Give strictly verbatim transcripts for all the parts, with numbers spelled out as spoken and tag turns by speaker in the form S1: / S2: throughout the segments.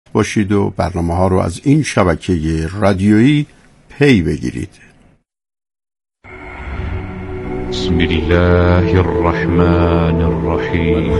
S1: باشید و برنامه ها رو از این شبکه رادیویی پی بگیرید.
S2: بسم الله الرحمن الرحیم.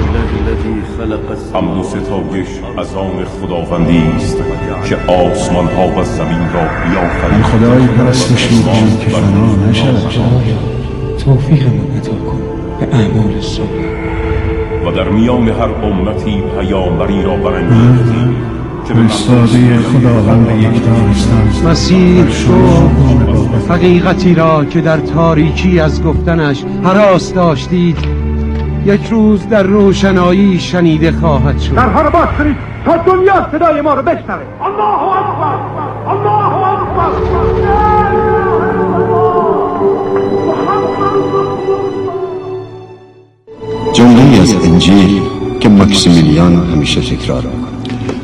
S3: حمد و ستایش از آن خداوندی است که آسمان ها و زمین را بیافرید.
S4: خدای پرستش می‌کنیم که فنا نشود.
S5: توفیقمون عطا کن به اعمال صالح
S3: و در میان هر امتی پیامبری را برانگیختیم که
S4: فرستاده خداوند یکتا هستند.
S6: مسیح شو حقیقتی را که در تاریکی از گفتنش هراس داشتید یک روز در روشنایی شنیده خواهد شد.
S7: درها رو باز کنید تا دنیا صدای ما رو بشنوه. الله اکبر، الله اکبر.
S8: جمله‌ای از انجیل که ماکسیمیلیان همیشه تکرار می‌کند.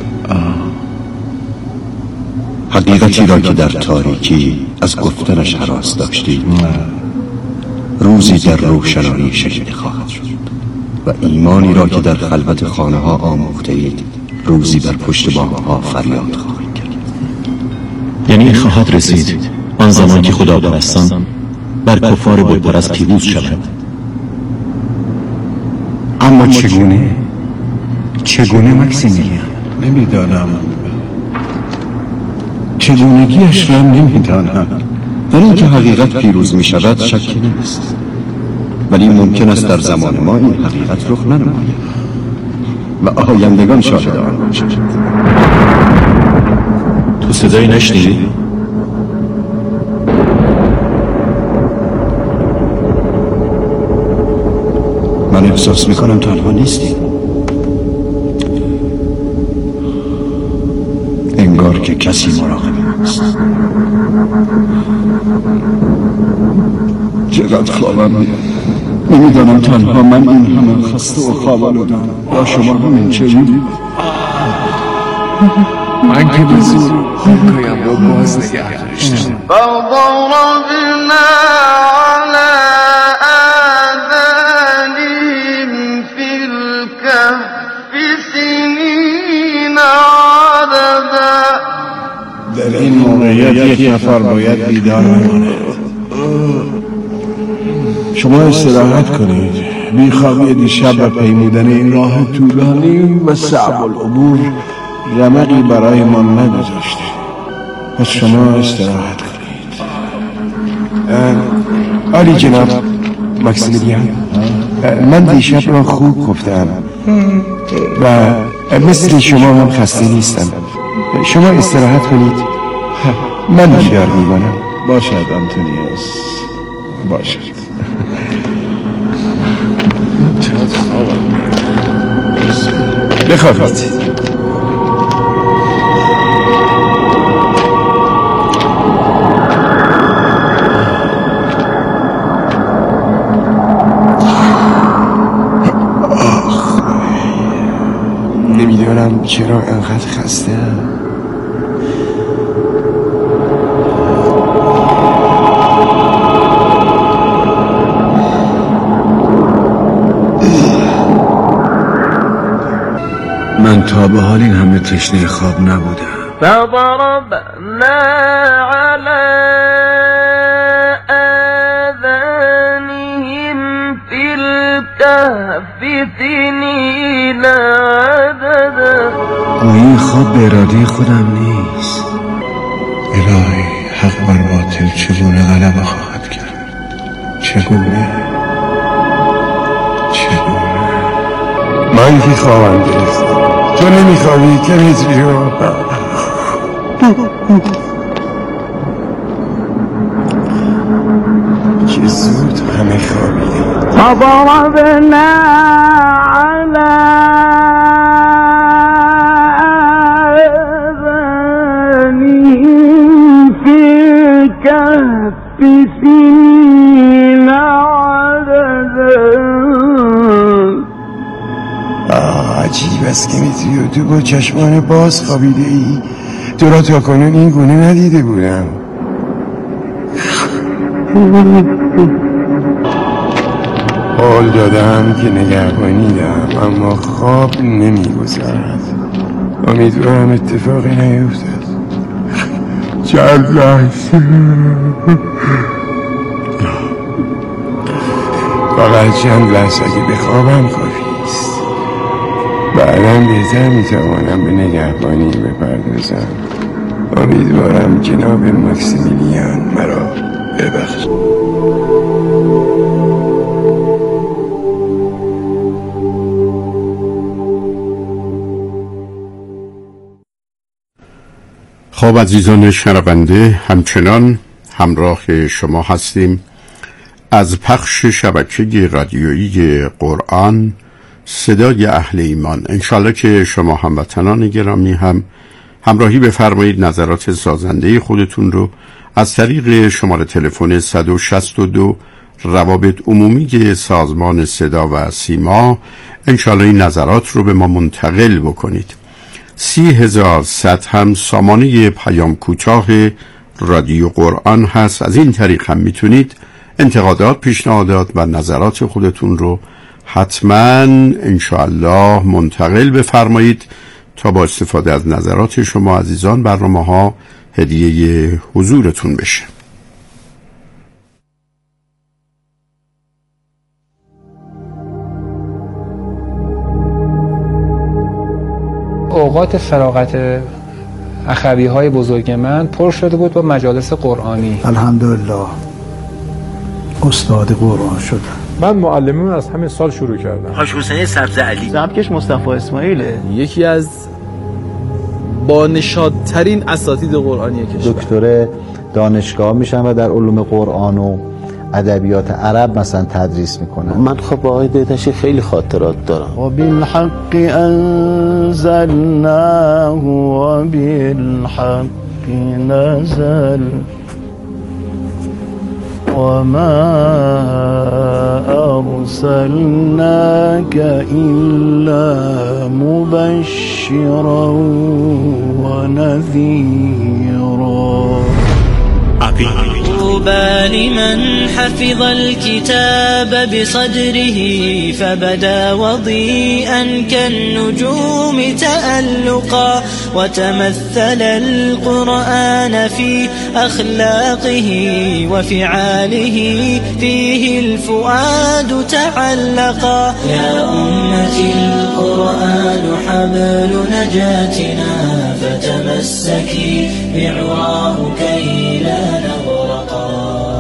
S8: حقیقتی را که در تاریکی از گفتنش هراس داشتید روزی در روشنایی شنیده خواهد شد و ایمانی را که در خلوت خانه ها آموخته اید روزی بر پشت بام ها فریاد خواهید کرد.
S9: یعنی خواهد رسید آن زمان که خدا پرستان بر کفار بت پرست پیروز شود.
S4: اما چگونه؟ چگونه ماکسیمیلیان؟ نمیدانم، چگونگیش را نمیدانم.
S8: در این که حقیقت پیروز می شود شکی نیست، ولی ممکن است در زمان ما این حقیقت رخ ننماید و آیندگان شاهد آن باشند.
S9: تو صدایی نشنیدی؟
S8: من احساس می کنم تنها نیستی. انگار که کسی مراقب است. چقدر خوابم میاد. نمیدانم تنها من این همه خسته و خوابالودم یا شما همین چنین.
S4: من که به زور پایم رو باز نگه داشتم.
S10: فضربنا على آذانهم في الكهف سنين عددا.
S4: در این موقعیت یک نفر باید بیدار بمانه. شما استراحت کنید. بیخوابی دیشب و پیمودن این راه طولانی و صعب العبور رمقی برای ما نگذاشته. پس شما استراحت کنید. عالی جناب ماکسیمیلیان، من دیشب را خوب گفتم و مثل شما هم خسته نیستم. شما استراحت کنید، من بیدار میمانم. باشد آنتونیوس، باشد. بخوابید. نمیدونم چرا انقدر خسته ام. من تا به حال این همه تشنه خواب نبودم.
S10: فضربنا على آذانهم في الكهف سنين عددا.
S4: این خواب به اراده خودم نیست. الهی حق بر باطل چگونه غلبه خواهد کرد؟ چگونه؟ چگونه؟ من که خوابم گرفت. تو نمیخوابی که میتریو؟ چه زود همه خوابیدیم.
S10: فضربنا على آذانهم في الكهف سنين عددا.
S4: عجیب است که میتریو تو با چشمان باز خوابیده ای. تو را تا کنون این گونه ندیده بودم. حال دادم که نگهبانی دارم اما خواب نمیگذارد. امیدوارم اتفاقی نیفتد. چند لحظه فقط چند لحظه که بخوابم کافیست. بعدم بهتر میتوانم به نگهبانی بپردازم. امیدوارم جناب ماکسیمیلیان مرا ببخشد.
S1: خب عزیزان شنونده، همچنان همراه شما هستیم از پخش شبکه رادیویی قرآن صدای اهل ایمان. انشالله که شما هموطنان گرامی هم همراهی بفرمایید نظرات سازنده خودتون رو از طریق شماره تلفن صد و شصت و دو روابط عمومی سازمان صدا و سیما انشالله این نظرات رو به ما منتقل بکنید. سی هزار صد هم سامانه پیام کوتاه رادیو قرآن هست. از این طریق هم میتونید انتقادات، پیشنهادات و نظرات خودتون رو حتما انشاءالله منتقل بفرمایید تا با استفاده از نظرات شما عزیزان برنامه ها هدیه حضورتون بشه.
S11: اوقات فراغت اخوی های بزرگ من پر شده بود با مجالس قرآنی.
S12: الحمدلله استاد قرآن شدم.
S13: من معلمون از همین سال شروع کردم.
S14: حاج حسین سبز علی،
S15: زبکش مصطفی اسماعیله،
S16: یکی از با نشادترین اساتید قرآنی کشور.
S17: دکتر دانشگاه میشن و در علوم قرآن و ادبیات عرب مثلا تدریس میکنن.
S18: من خب با آقای دیتشی خیلی خاطرات دارم.
S19: و بالحق انزلناه و بالحق نزل و ما ارسلناك الا مبشرا و نذیرا.
S20: طوبى لمن حفظ الكتاب بصدره فبدا وضيئا كالنجوم تألقا وتمثل القرآن في أخلاقه وفعاله فيه الفؤاد تعلقا. يا أمتي القرآن حبل نجاتنا فتمسكي بعراه كي لا نغرقا.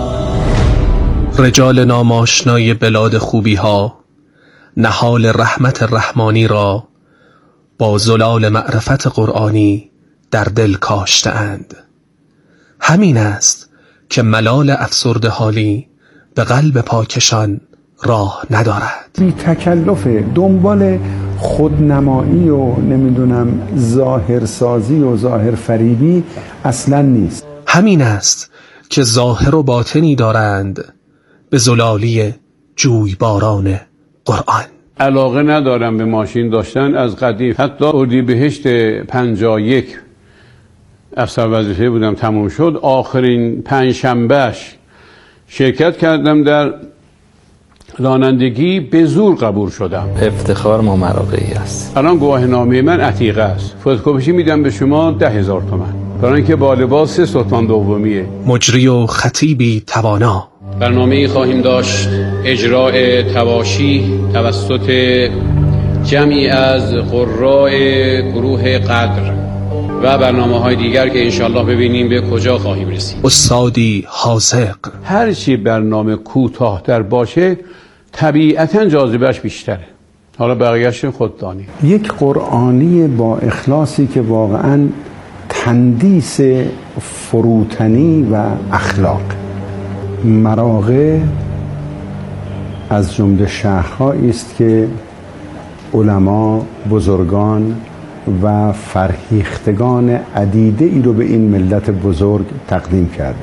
S21: رجال ناماشنای بلاد خوبی ها نهال رحمت الرحمانی را با زلال معرفت قرآنی در دل کاشته‌اند. همین است که ملال افسرده حالی به قلب پاکشان راه ندارد.
S6: بی تکلف دنبال خودنمایی و نمیدونم ظاهرسازی و ظاهر فریبی اصلا نیست.
S21: همین است که ظاهر و باطنی دارند به زلالی جویباران قرآن.
S22: علاقه ندارم به ماشین داشتن از قدیم. حتی اردیبهشت پنجاه و یک افسر وظیفه بودم، تموم شد. آخرین پنجشنبهش شرکت کردم در رانندگی، به زور قبول شدم.
S23: افتخار ما مراقعی است.
S22: الان گواهینامه من عتیقه است. فتوکپیشی میدم به شما ده هزار تومان، برای اینکه با لباس سه ستون دومیه.
S21: مجری و خطیبی توانا.
S22: برنامه‌ای خواهیم داشت اجراء تواشی توسط جمعی از قراء گروه قدر و برنامه‌های دیگر که انشالله ببینیم به کجا خواهیم رسید.
S21: استادی حاذق.
S22: هر چی برنامه کوتاه‌تر باشه طبیعتاً جاذبه‌اش بیشتره. حالا بقیه‌اش خود دانی.
S6: یک قرآنی با اخلاصی که واقعاً تندیس فروتنی و اخلاق. مراغه از جمله شهرهایی است که علما، بزرگان و فرهیختگان عدیده ای رو به این ملت بزرگ تقدیم کرده.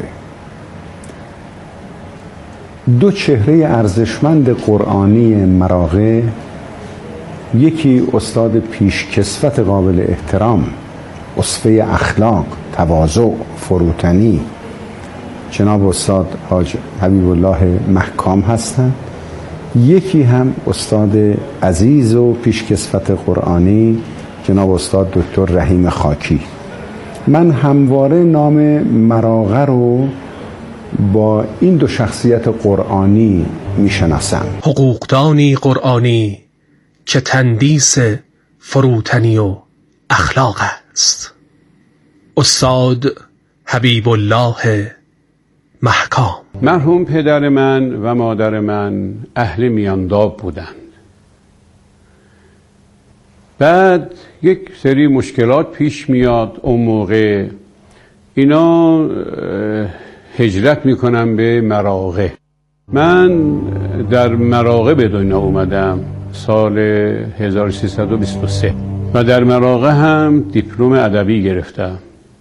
S6: دو چهره ارزشمند قرآنی مراغه، یکی استاد پیشکسوت قابل احترام، اسوه اخلاق، تواضع، فروتنی، جناب استاد حاج حبیب الله محکام هستند. یکی هم استاد عزیز و پیشکسوت قرآنی
S2: جناب استاد دکتر رحیم خاکی. من همواره نام مراغه رو با این دو شخصیت قرآنی میشناسم.
S21: حقوقدانی قرآنی که تندیس فروتنی و اخلاق است. استاد حبیب الله محکام.
S22: مرحوم پدر من و مادر من اهل میانداب بودند. بعد یک سری مشکلات پیش میاد. اون موقع اینا هجرت میکنم به مراغه. من در مراغه به دنیا اومدم سال هزار و سیصد و بیست و سه و در مراغه هم دیپلم ادبی گرفتم.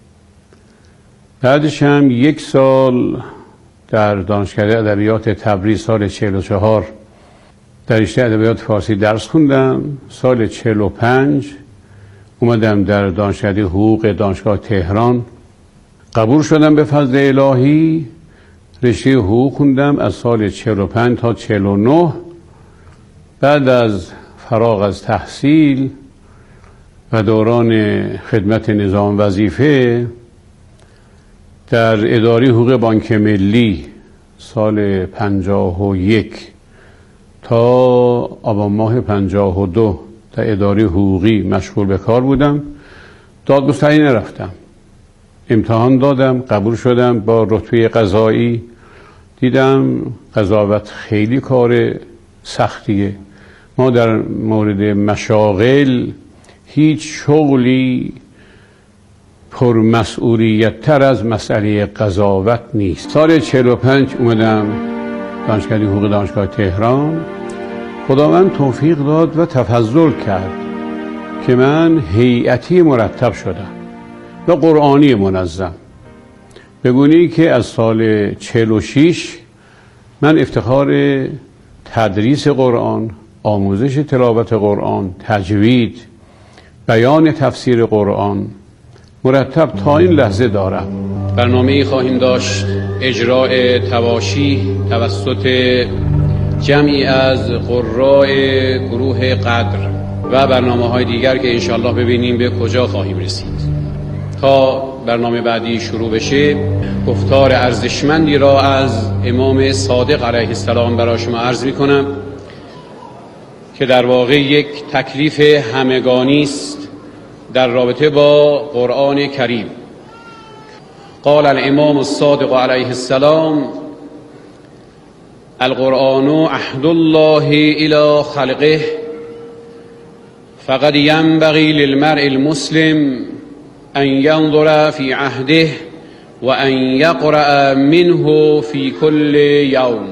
S22: بعدش هم یک سال در دانشکده ادبیات تبریز سال چهل و چهار در رشته ادبیات فارسی درس خوندم. سال چهل و پنج اومدم در دانشکده حقوق دانشگاه تهران، قبول شدم به فضل الهی. رشته حقوق خوندم از سال چهل و پنج تا چهل و نه. بعد از فراغ از تحصیل و دوران خدمت نظام وظیفه در اداره حقوق بانک ملی سال پنجاه و یک تا آبان ماه پنجاه و دو در اداره حقوقی مشغول به کار بودم. دادگستری نرفتم، امتحان دادم، قبول شدم با رتبه قضایی. دیدم قضاوت خیلی کار سختیه. ما در مورد مشاغل هیچ شغلی پرمسئولیت تر از مسئله قضاوت نیست. سال چهل و پنج اومدم دانشکده حقوق دانشگاه تهران. خداوند توفیق داد و تفضل کرد که من هیئتی مرتب شدم و قرآنی منظم. بگونی که از سال چهل و شش من افتخار تدریس قرآن، آموزش تلاوت قرآن، تجوید، بیان تفسیر قرآن مرتب تا این لحظه دارم. برنامه‌ای خواهیم داشت اجراء تواشیح توسط جمعی از قراء گروه قدر و برنامه‌های دیگر که انشالله ببینیم به کجا خواهیم رسید. تا برنامه بعدی شروع بشه گفتار ارزشمندی را از امام صادق علیه السلام برای شما عرض می‌کنم که در واقع یک تکلیف همگانی است در رابطه با قرآن کریم. قال الامام الصادق علیه السلام: القرآن عهد الله الی خلقه فقد ينبغي للمرء المسلم ان ينظر في عهده و ان يقرأ منه في كل يوم.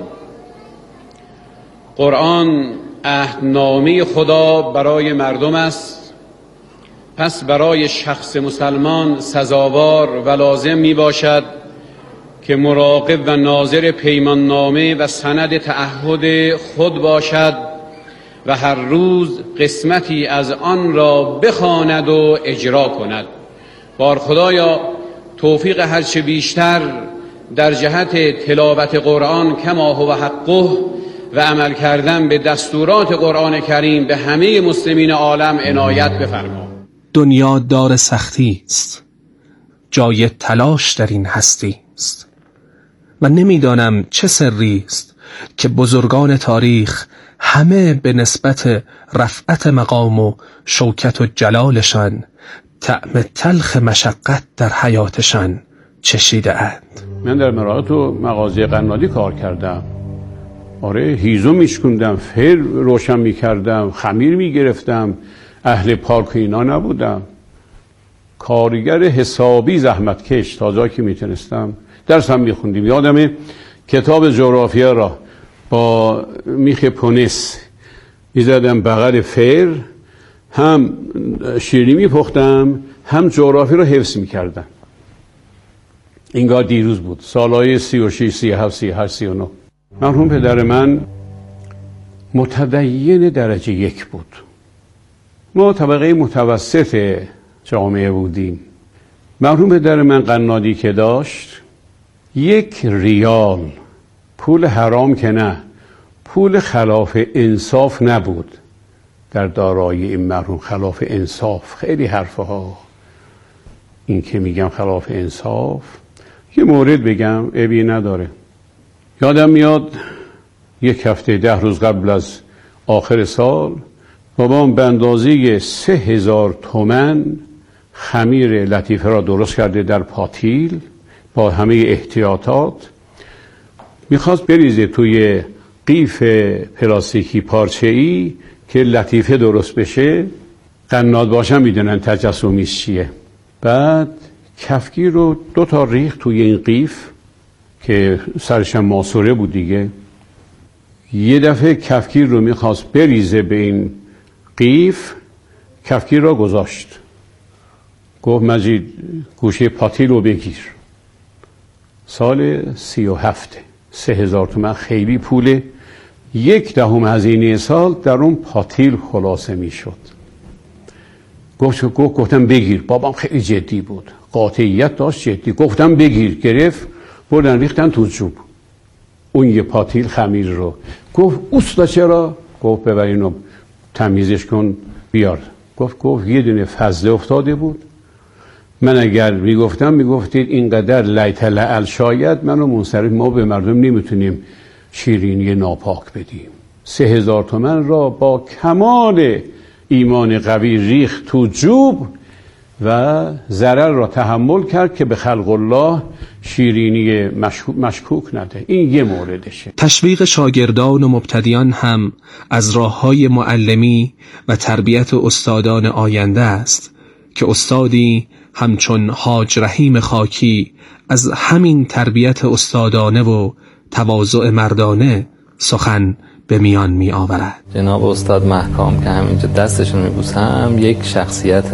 S22: قرآن عهدنامه خدا برای مردم است، پس برای شخص مسلمان سزاوار و لازم می باشد که مراقب و ناظر پیمان نامه و سند تعهد خود باشد و هر روز قسمتی از آن را بخواند و اجرا کند. بار خدایا توفیق هرچه بیشتر در جهت تلاوت قرآن کما هو حقه و عمل کردن به دستورات قرآن کریم به همه مسلمین عالم عنایت بفرما.
S21: دنیا دار سختی است، جای تلاش در این هستی است و نمیدانم چه سری است که بزرگان تاریخ همه به نسبت رفعت مقام و شوکت و جلالشان طعم تلخ مشقت در حیاتشان چشیده اند.
S22: من در مراقبت و مغازه قنادی کار کردم. آره، هیزم میشکوندم، فر روشن میکردم، خمیر میگرفتم. اهل پارک اینا نبودم. کارگر حسابی زحمتکش تا جایی که میتونستم. درس هم میخوندیم. یادمه کتاب جغرافیا را با میخ پونس میزدم بغل فر، هم شیرینی میپختم هم جغرافی رو حفظ میکردم. اینگاه دیروز بود، سالهای سی و شیش، سی و هفت، سی و هشت، سی و نه. مرحوم پدر من متدین درجه یک بود. ما طبقه متوسط جامعه بودیم. مرحوم پدر من قنادی که داشت یک ریال پول حرام که نه، پول خلاف انصاف نبود.
S5: در دارایی این مرحوم خلاف انصاف، خیلی حرفه ها این که میگم خلاف انصاف. یه مورد بگم عیبی نداره. یادم میاد یک هفته ده روز قبل از آخر سال بابام به اندازه سه هزار تومن خمیر لطیفه را درست کرده در پاتیل با همه احتیاطات، میخواست بریزه توی قیف پلاستیکی پارچه‌ای که لطیفه درست بشه. قناد باشن میدونن تجسمیش چیه. بعد کفگیر رو دو تا ریخت توی این قیف که سرش ماسوره بود دیگه. یه دفعه کفگیر رو میخواست بریزه به این قیف، کفگیر را گذاشت. گفت مجید گوشه پاتیل رو بگیر. سال سی و هفته، سه هزار تومن خیلی پوله. یک دهم هزینه سال در اون پاتیل خلاصه میشد. گفت گفتم بگیر. بابام خیلی جدی بود، قاطعیت داشت، جدی. گفتم بگیر. گرفت بردن ریختن تو جوب اون یه پاتیل خمیر رو. گفت اوستا چرا؟ گفت ببر اینو تمیزش کن بیار. گفت گفت یه دونه فضله افتاده بود. من اگر میگفتم میگفتید اینقدر لیت لعل شاید منو منصرف، ما به مردم نمیتونیم شیرینی ناپاک بدیم. سه هزار تومن را با کمال ایمان قوی ریخت تو جوب و ضرر را تحمل کرد که به خلق الله شیرینی مشکوک نده. این یه موردشه.
S21: تشویق شاگردان و مبتدیان هم از راه‌های معلمی و تربیت استادان آینده است که استادی همچون حاج رحیم خاکی از همین تربیت استادانه و تواضع مردانه سخن به میان می آورد.
S23: جناب استاد محکام که همینجا دستشون می بوسم، یک شخصیت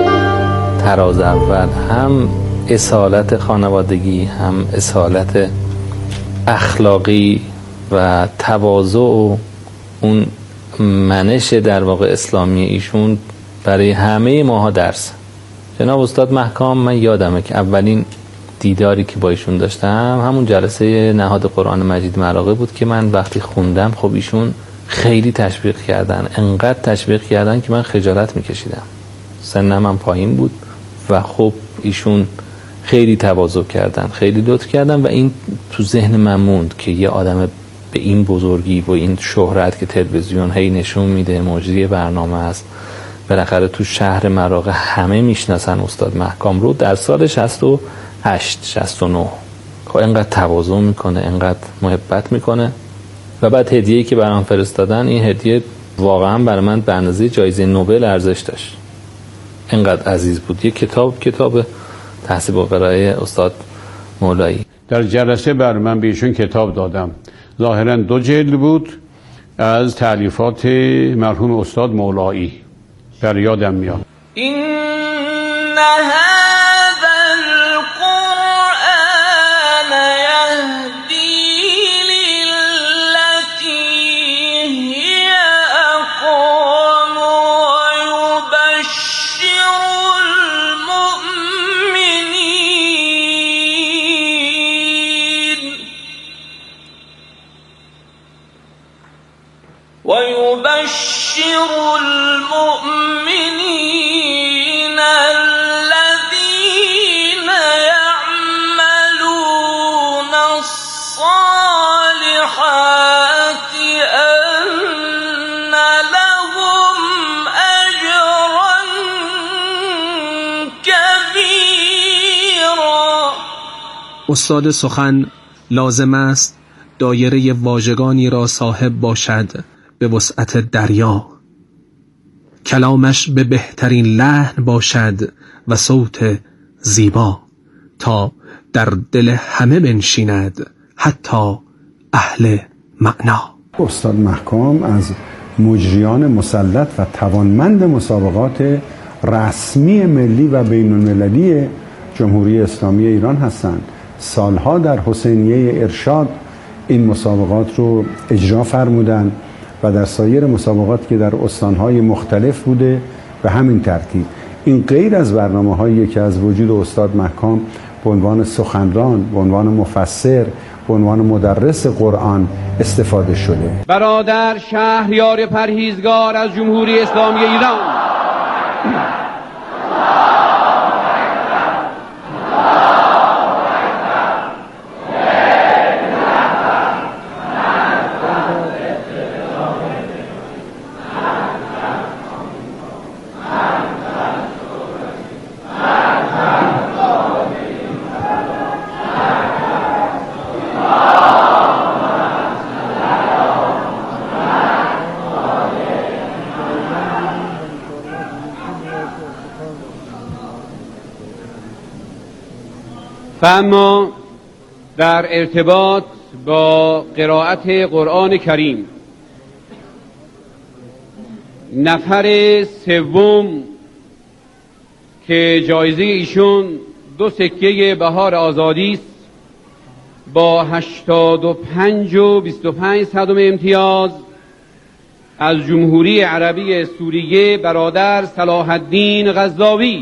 S23: تراز اول، هم اصالت خانوادگی، هم اصالت اخلاقی و تواضع و اون منش در واقع اسلامی ایشون برای همه ماها درس. جناب استاد محکام، من یادمه که اولین دیداری که با ایشون داشتم همون جلسه نهاد قرآن مجید مراغه بود که من وقتی خوندم خب ایشون خیلی تشویق کردن، انقدر تشویق کردن که من خجالت میکشیدم. سنم هم پایین بود و خب ایشون خیلی تواضع کردن، خیلی لطف کردن و این تو ذهن من موند که یه آدم به این بزرگی و این شهرت که تلویزیون هی نشون میده، مجری برنامه است، بالاخره تو شهر مراغه همه میشناسن استاد محکام رو، در سال شصت و هشت شصت و نه خب اینقدر تواضع میکنه، اینقدر محبت میکنه. و بعد هدیه‌ای که برام فرستادن، این هدیه واقعا برای من به اندازه جایزه نوبل ارزش داشت، اینقدر عزیز بود. یک کتاب کتاب تحصیل و قرائه استاد مولایی.
S5: در جلسه بر من بهشون کتاب دادم، ظاهرا دو جلد بود از تألیفات مرحوم استاد مولایی، در یادم میاد.
S20: این هذا القرآن یهدی للتی هی اقوم و یبشر المؤمنین و یبشر المؤمنین الذین یعملون الصالحات ان لهم اجرا کبیرا.
S21: استاد سخن لازم است دایره واژگانی را صاحب باشد به وسعت دریا، کلامش به بهترین لحن باشد و صوت زیبا، تا در دل همه بنشیند، حتی اهل معنا.
S2: استاد محکام از مجریان مسلط و توانمند مسابقات رسمی ملی و بین المللی جمهوری اسلامی ایران هستند. سالها در حسینیه ارشاد این مسابقات رو اجرا فرمودند و در سایر مسابقات که در استانهای مختلف بوده به همین ترتیب. این غیر از برنامه‌هایی که از وجود استاد محکام به عنوان سخنران، به عنوان مفسر به عنوان مدرس قرآن استفاده شده.
S22: برادر شهریار پرهیزگار از جمهوری اسلامی ایران. و اما در ارتباط با قرائت قرآن کریم، نفر سوم که جایزه ایشون دو سکه بهار آزادی است با هشتاد و پنج و بیست و پنج صدم امتیاز از جمهوری عربی سوریه برادر صلاح الدین غزاوی.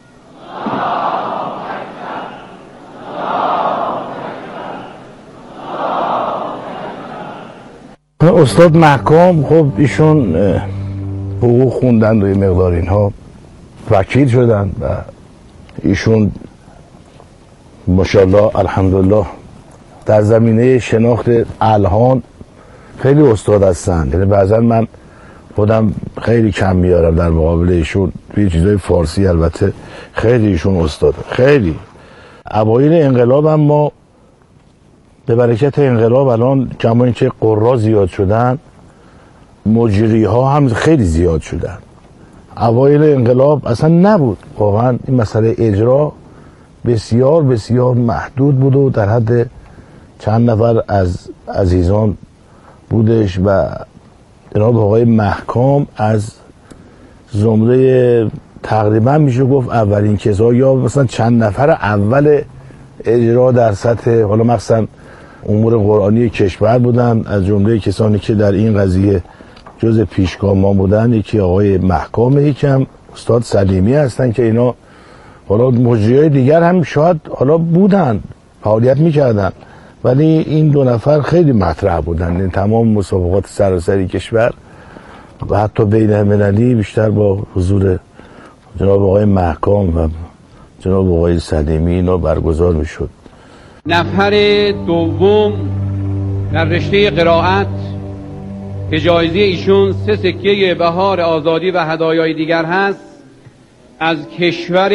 S3: استاد محکام خب ایشون حقوق خوندن و یه مقدار اینها وکیل شدن و ایشون ماشاءالله الحمدلله در زمینه شناخت الهان خیلی استاد هستن. یعنی بعضا من خودم خیلی کم میارم در مقابل ایشون توی چیزای فارسی، البته خیلی ایشون استاد. خیلی اوایل انقلاب هم ما به برکت انقلاب الان کما اینکه قرا زیاد شدن، مجری ها هم خیلی زیاد شدن. اوایل انقلاب اصلا نبود، واقعا این مسئله اجرا بسیار بسیار محدود بود و در حد چند نفر از عزیزان بودش و جناب آقای محکام از زمره تقریبا میشه گفت اولین کسا یا مثلا چند نفر اول اجرا در سطح حالا مثلا امور قرآنی کشور بودن. از جمله کسانی که در این قضیه جز پیشگامان بودن یکی آقای محکام، یکی هم استاد سلیمی هستن که اینا حالا مجریای دیگر هم شاید حالا بودن فعالیت میکردن، ولی این دو نفر خیلی مطرح بودن. این تمام مسابقات سراسری کشور و حتی بین المللی بیشتر با حضور جناب آقای محکام و جناب آقای سلیمی اینا برگزار میشد.
S22: نفر دوم در رشته قرائت که جایزه ایشون سه سکه بهار آزادی و هدایای دیگر هست، از کشور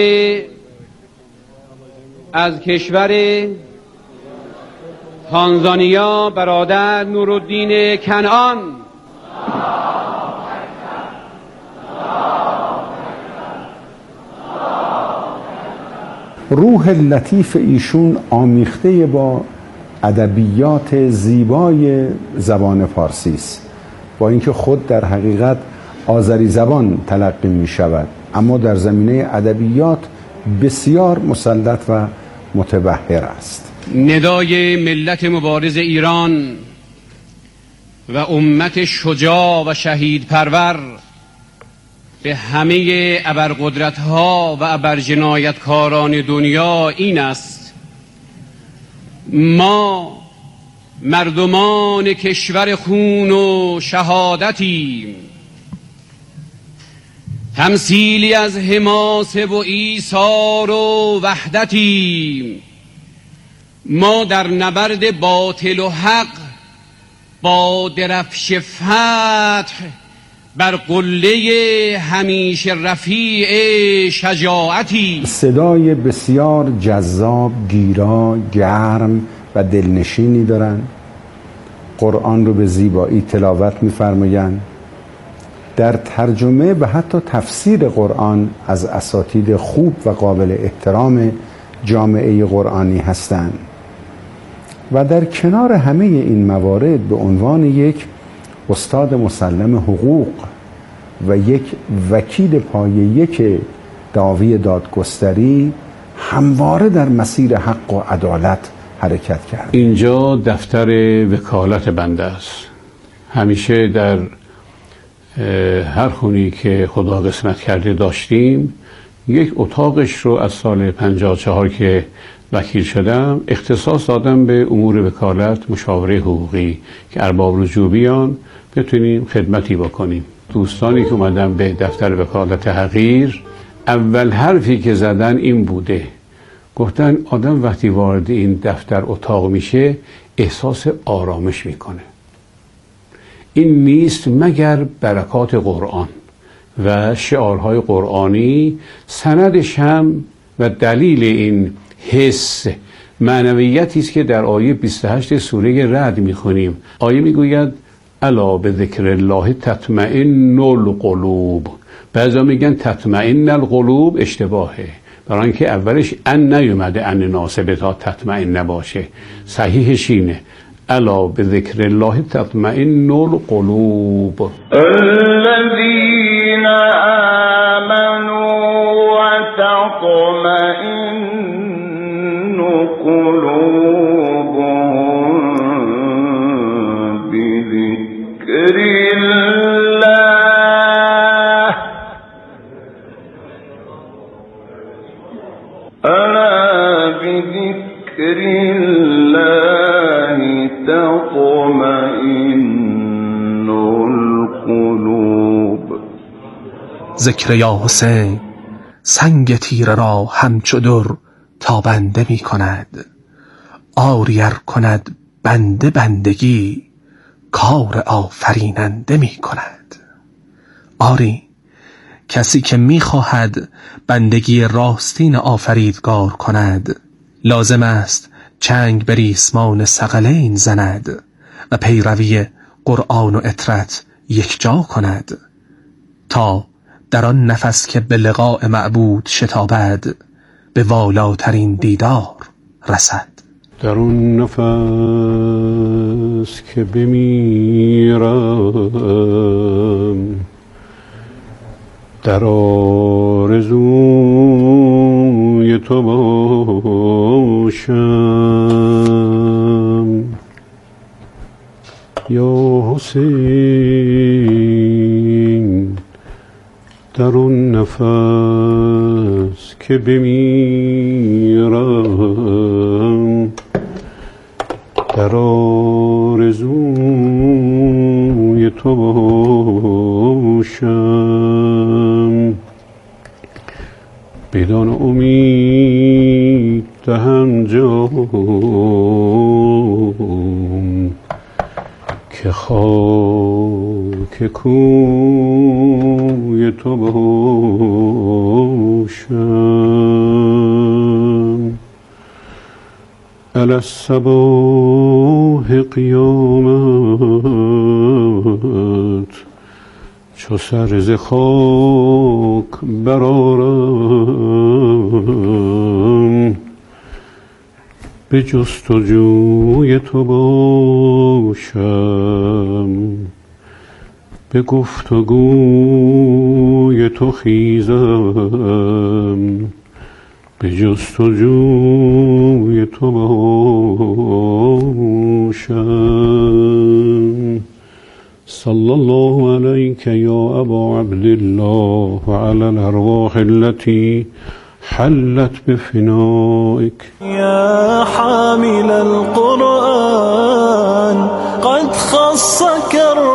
S22: از کشور تانزانیا برادر نورالدین کنعان.
S2: روح لطیف ایشون آمیخته با ادبیات زیبای زبان فارسی است، با اینکه خود در حقیقت آذری زبان تلقی می شود، اما در زمینه ادبیات بسیار مسلط و متبحر است.
S22: ندای ملت مبارز ایران و امت شجاع و شهید پرور به همه ابرقدرت‌ها و ابرجنایتکاران دنیا این است: ما مردمان کشور خون و شهادتیم، تمثیلی از حماسه و ایثار و وحدتیم. ما در نبرد باطل و حق با درفش فتح بر قله همیشه رفیع شجاعتی.
S2: صدای بسیار جذاب، گیرا، گرم و دلنشینی دارند. قرآن رو به زیبایی تلاوت می‌فرمایند. در ترجمه و حتی تفسیر قرآن از اساتید خوب و قابل احترام جامعه قرآنی هستند و در کنار همه این موارد به عنوان یک استاد مسلم حقوق و یک وکیل پایه یک دعوی دادگستری همواره در مسیر حق و عدالت حرکت کرد.
S5: اینجا دفتر وکالت بنده است. همیشه در هر خونی که خدا قسمت کرده داشتیم یک اتاقش رو از سال پنجاه و چهار که وکیل شدم، اختصاص دادم به امور وکالت، مشاوره حقوقی که ارباب رجوع بیان بتونیم خدمتی بکنیم. دوستانی که اومدن به دفتر وکالت حقیر، اول حرفی که زدن این بوده، گفتن آدم وقتی وارد این دفتر اتاق میشه احساس آرامش میکنه. این نیست مگر برکات قرآن و شعارهای قرآنی. سندش هم و دلیل این حس معنویتی است که در آیه بیست و هشت سوره رعد میخونیم. آیه میگوید الا به ذکر الله تطمئن القلوب. بعضا میگن تطمئن القلوب، اشتباهه، برای اینکه اولش ان نیومده، ان ناسبه تا تطمئن نباشه. صحیحش اینه الا به ذکر الله تطمئن القلوب.
S10: الذين آمنوا وتطمئن قلوبهم بذكر الله ألا بذكر الله تطمئن القلوب.
S21: ذکر یا حسین سنگ تیره را همچو در تابنده می کند. آریر کند بنده بندگی کار آفریننده می کند. آری کسی که می خواهد بندگی راستین آفریدگار کند، لازم است چنگ بر ریسمان ثقلین زند و پیروی قرآن و اطرت یک جا کند، تا در آن نفس که به لقاء معبود شتابد به والاترین دیدار رسد.
S5: در اون نفس که بمیرم در آرزوی تو باشم یا حسین. در اون نفس که بمیرم در آرزوی تو باشم، بدان امید دهم جام که خاک کوی تو باشم. علی الصباح قیامت چو سر ز خاک برآرم، به جستجوی تو باشم، به گفتگوی تو خیزم، به جستجوی تو باشم. صلی الله علیک یا ابا عبدالله و علی الارواح التي حلت بفنائك.
S19: يا حامل القرآن قد خصك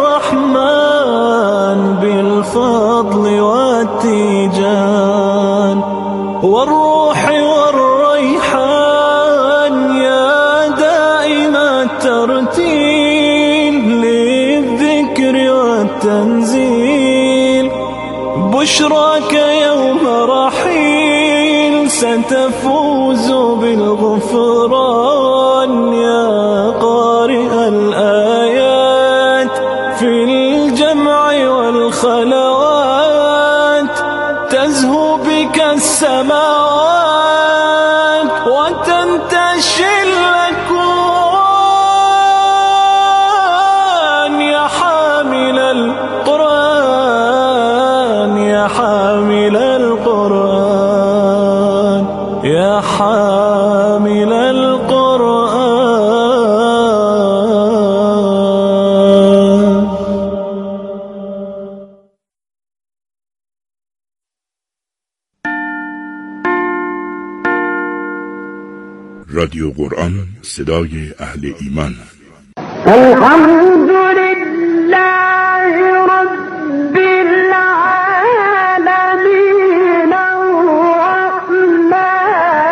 S19: الرحمن بالفضل والتيجان والروح والريحان، يا دائم الترتيل للذكر والتنزيل. بشراك يوم رحيل ستفوز بالغفران، يا قارئ الآيات في الجمع والخلوات. تزهو بك السماوات وتنتشي الأكوان، يا حامل القرآن يا حامل القرآن يا حامل القرآن.
S7: رادیو قرآن، صدای اهل ایمان.
S12: الحمد